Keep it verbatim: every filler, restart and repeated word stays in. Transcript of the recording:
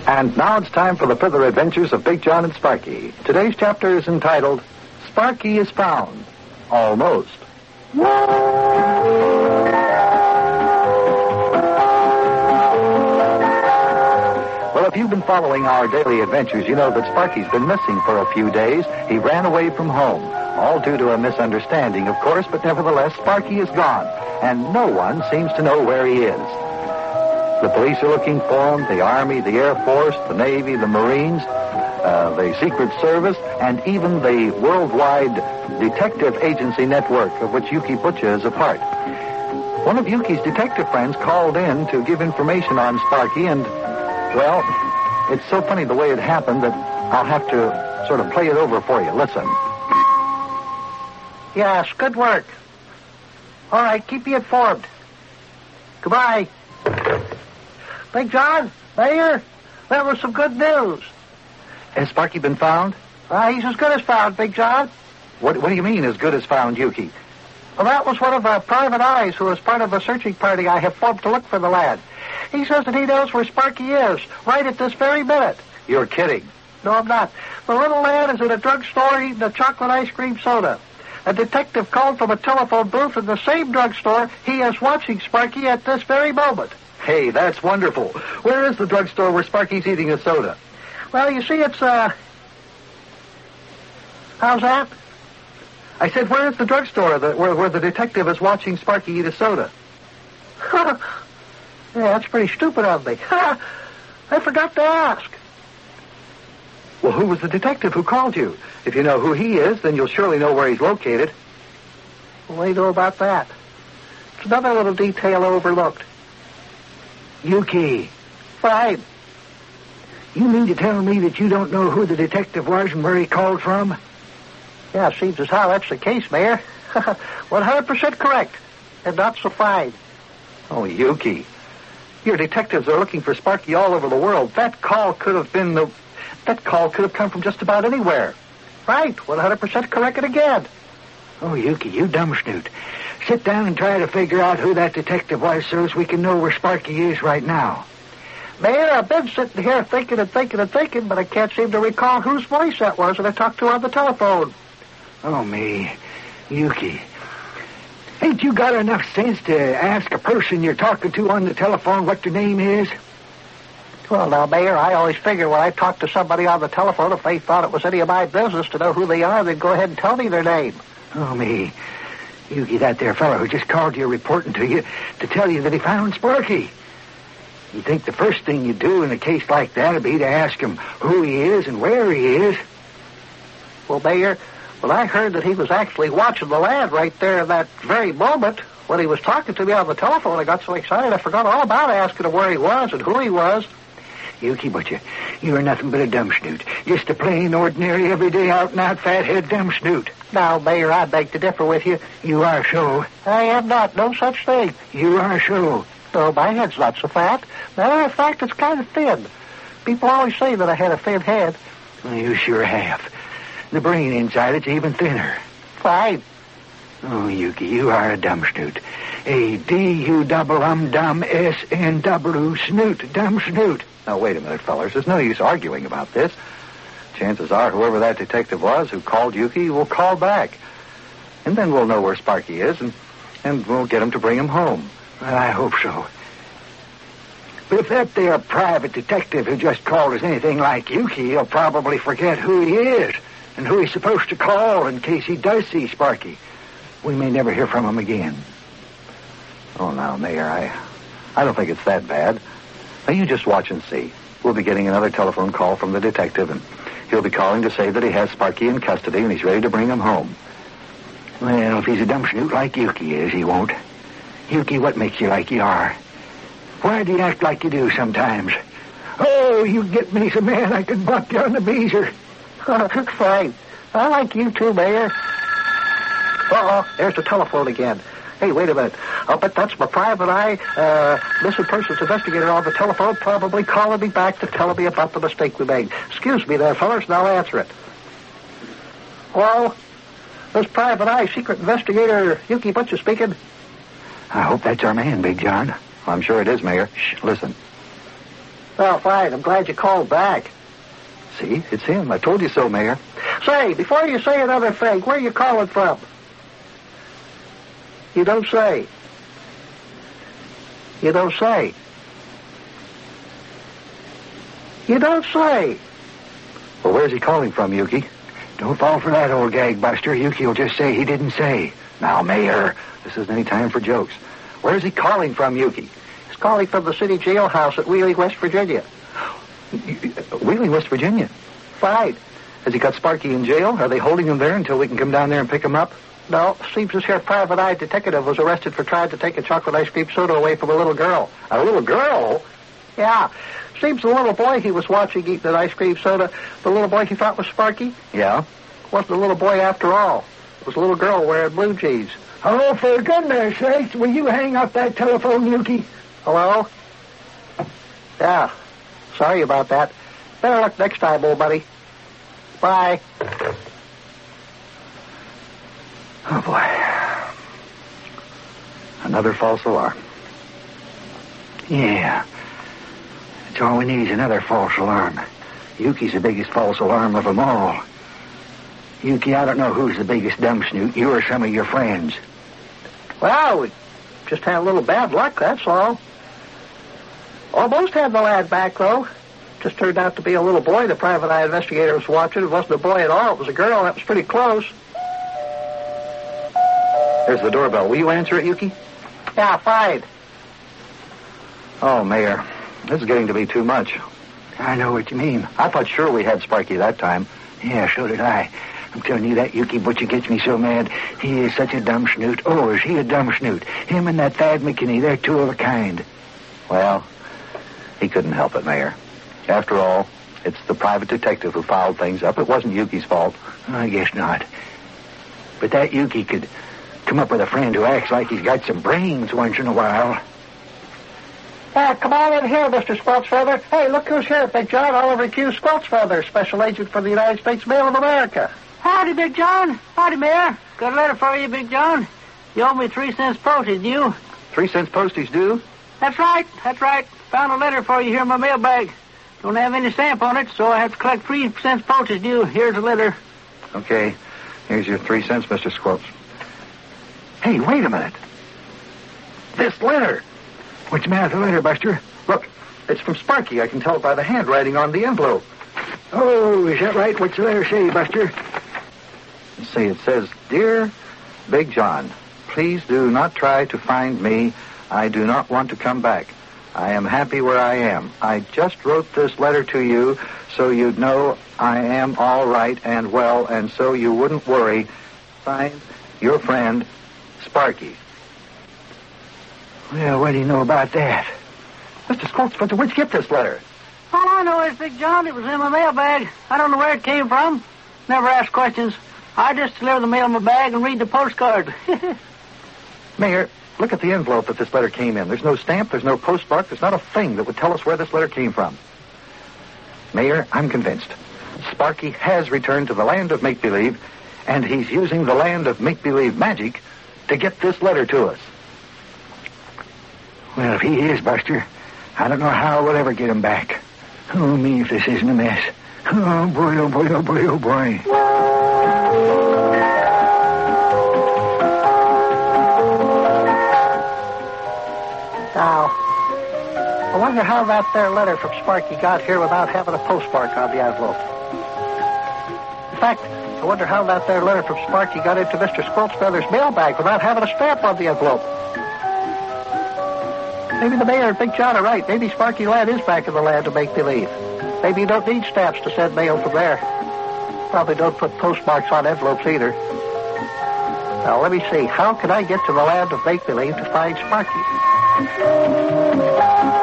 And now it's time for the further adventures of Big John and Sparky. Today's chapter is entitled, Sparky is Found. Almost. Well, if you've been following our daily adventures, you know that Sparky's been missing for a few days. He ran away from home, all due to a misunderstanding, of course, but nevertheless, Sparky is gone, and no one seems to know where he is. The police are looking for him, the Army, the Air Force, the Navy, the Marines, uh, the Secret Service, and even the worldwide detective agency network of which Yuki Butcher is a part. One of Yuki's detective friends called in to give information on Sparky, and, well, it's so funny the way it happened that I'll have to sort of play it over for you. Listen. Yes, good work. All right, keep me informed. Goodbye. Big John, Mayor, that was some good news. Has Sparky been found? Uh, he's as good as found, Big John. What, what do you mean, as good as found, Yuki? Well, that was one of our private eyes who was part of the searching party I have formed to look for the lad. He says that he knows where Sparky is, right at this very minute. You're kidding. No, I'm not. The little lad is in a drugstore eating a chocolate ice cream soda. A detective called from a telephone booth in the same drugstore. He is watching Sparky at this very moment. Hey, that's wonderful. Where is the drugstore where Sparky's eating a soda? Well, you see, it's, uh... How's that? I said, where is the drugstore the, where, where the detective is watching Sparky eat a soda? Yeah, that's pretty stupid of me. I forgot to ask. Well, who was the detective who called you? If you know who he is, then you'll surely know where he's located. What do you know about that? It's another little detail overlooked. Yuki. Fine. You mean to tell me that you don't know who the detective was and where he called from? Yeah, seems as how that's the case, Mayor. one hundred percent correct. And not so fine. Oh, Yuki. Your detectives are looking for Sparky all over the world. That call could have been the... That call could have come from just about anywhere. Right. one hundred percent correct it again. Oh, Yuki, you dumb snoot. Sit down and try to figure out who that detective was so as we can know where Sparky is right now. Mayor, I've been sitting here thinking and thinking and thinking, but I can't seem to recall whose voice that was that I talked to on the telephone. Oh, me. Yuki. Ain't you got enough sense to ask a person you're talking to on the telephone what their name is? Well, now, Mayor, I always figure when I talk to somebody on the telephone, if they thought it was any of my business to know who they are, they'd go ahead and tell me their name. Oh, me. Yuki, that there fellow who just called you reporting to you to tell you that he found Sparky. You think the first thing you do in a case like that would be to ask him who he is and where he is? Well, Mayor, when I heard that he was actually watching the lad right there in that very moment, when he was talking to me on the telephone, I got so excited I forgot all about asking him where he was and who he was. Yuki, but you, you are nothing but a dumb snoot. Just a plain, ordinary, everyday, out-and-out, fathead dumb snoot. Now, Mayor, I beg to differ with you. You are so. I am not. No such thing. You are so. No, my head's not so fat. Matter of fact, it's kind of thin. People always say that I had a thin head. Well, you sure have. The brain inside it's even thinner. Fine. Oh, Yuki, you are a dumb snoot. A D-U-double-um-dum-S-N-W snoot, dumb snoot. Now, wait a minute, fellas. There's no use arguing about this. Chances are whoever that detective was who called Yuki will call back. And then we'll know where Sparky is, and, and we'll get him to bring him home. Well, I hope so. But if that there private detective who just called is anything like Yuki, he'll probably forget who he is and who he's supposed to call in case he does see Sparky. We may never hear from him again. Oh, now, Mayor, I, I don't think it's that bad. Now, you just watch and see. We'll be getting another telephone call from the detective, and he'll be calling to say that he has Sparky in custody and he's ready to bring him home. Well, if he's a dumb snoot like Yuki is, he won't. Yuki, what makes you like you are? Why do you act like you do sometimes? Oh, you get me some man, I could buck you on the beezer. Fine. I like you too, Mayor. Uh-oh, there's the telephone again. Hey, wait a minute. I'll bet that's my private eye, uh, missing persons investigator on the telephone, probably calling me back to tell me about the mistake we made. Excuse me there, fellas, and I'll answer it. Hello? This private eye secret investigator Yuki Butcher speaking. I hope that's our man, Big John. I'm sure it is, Mayor. Shh, listen. Well, fine. I'm glad you called back. See, it's him. I told you so, Mayor. Say, before you say another thing, where are you calling from? You don't say. You don't say. You don't say. Well, where's he calling from, Yuki? Don't fall for that old gag, Buster. Yuki will just say he didn't say. Now, Mayor, this isn't any time for jokes. Where's he calling from, Yuki? He's calling from the city jailhouse at Wheeling, West Virginia. Wheeling, West Virginia? Fine. Has he got Sparky in jail? Are they holding him there until we can come down there and pick him up? No, seems this here private eye detective was arrested for trying to take a chocolate ice cream soda away from a little girl. A little girl? Yeah. Seems the little boy he was watching eating an ice cream soda, the little boy he thought was Sparky, Yeah? wasn't a little boy after all. It was a little girl wearing blue jeans. Oh, for goodness sakes, will you hang up that telephone, Yuki? Hello? Yeah. Sorry about that. Better luck next time, old buddy. Bye. Oh, boy. Another false alarm. Yeah. That's all we need is another false alarm. Yuki's the biggest false alarm of them all. Yuki, I don't know who's the biggest dumb snoot, you or some of your friends. Well, we just had a little bad luck, that's all. Almost had the lad back, though. Just turned out to be a little boy the private eye investigator was watching. It wasn't a boy at all. It was a girl. That was pretty close. There's the doorbell. Will you answer it, Yuki? Yeah, fine. Oh, Mayor, this is getting to be too much. I know what you mean. I thought sure we had Sparky that time. Yeah, so did I. I'm telling you, that Yuki Butcher gets me so mad. He is such a dumb snoot. Oh, is he a dumb snoot? Him and that Thad McKinney, they're two of a kind. Well, he couldn't help it, Mayor. After all, it's the private detective who fouled things up. It wasn't Yuki's fault. I guess not. But that Yuki could come up with a friend who acts like he's got some brains once in a while. Ah, come on in here, Mister Squelchfeather. Hey, look who's here. Big John Oliver Q. Squelchfeather, Special Agent for the United States Mail of America. Howdy, Big John. Howdy, Mayor. Got a letter for you, Big John. You owe me three cents postage, you? Three cents postage due? That's right. That's right. Found a letter for you here in my mailbag. Don't have any stamp on it, so I have to collect three cents postage due. Here's the letter. Okay. Here's your three cents, Mister Squelch. Hey, wait a minute. This letter. What's the matter with the letter, Buster? Look, it's from Sparky. I can tell by the handwriting on the envelope. Oh, is that right? What's the letter say, Buster? Let's see, it says, Dear Big John, please do not try to find me. I do not want to come back. I am happy where I am. I just wrote this letter to you so you'd know I am all right and well, and so you wouldn't worry. Signed, your friend, Sparky. Well, what do you know about that? Mister Squelchfeather, where'd you get this letter? All I know is, Big John, it was in my mailbag. I don't know where it came from. Never ask questions. I just deliver the mail in my bag and read the postcard. Mayor, look at the envelope that this letter came in. There's no stamp, there's no postmark, there's not a thing that would tell us where this letter came from. Mayor, I'm convinced. Sparky has returned to the land of make-believe, and he's using the land of make-believe magic to get this letter to us. Well, if he is, Buster, I don't know how we'll ever get him back. Oh, me, if this isn't a mess. Oh, boy, oh, boy, oh, boy, oh, boy. Now, I wonder how that there letter from Sparky got here without having a postmark on the envelope. In fact, I wonder how that there letter from Sparky got into Mister Squelchfeather's mailbag without having a stamp on the envelope. Maybe the mayor and Big John are right. Maybe Sparky Lad is back in the land of make-believe. Maybe you don't need stamps to send mail from there. Probably don't put postmarks on envelopes either. Now, let me see. How can I get to the land of make-believe to find Sparky?